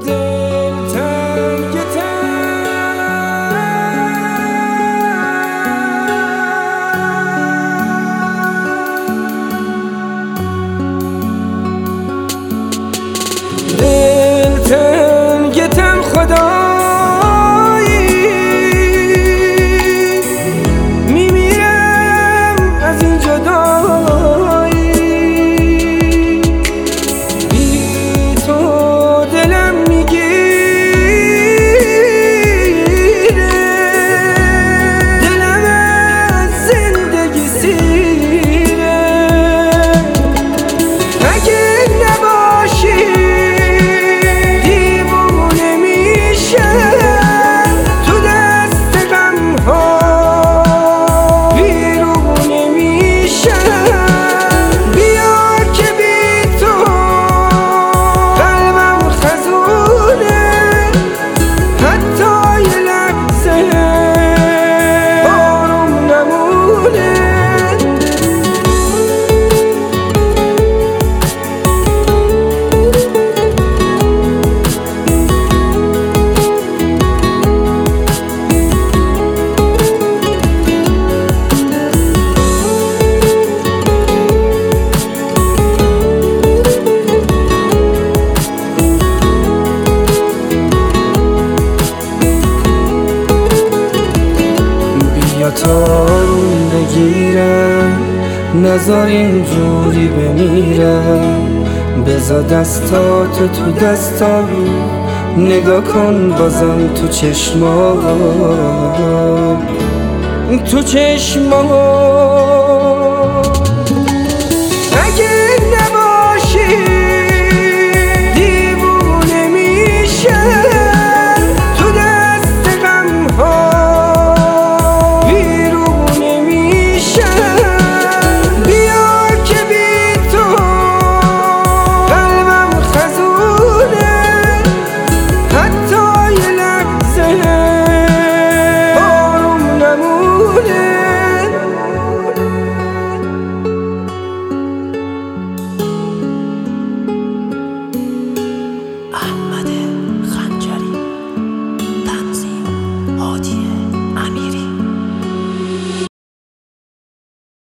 دلتنگتم خدایی میمیرم از این جدایی، بی تو دلم میگیره، دلم از زندگی سیره. اگه نباشی تارون بگیرم، نذار اینجوری بمیرم. بذار دستاتو تو دستام، نگاه کن بازم تو چشمام، تو چشمام.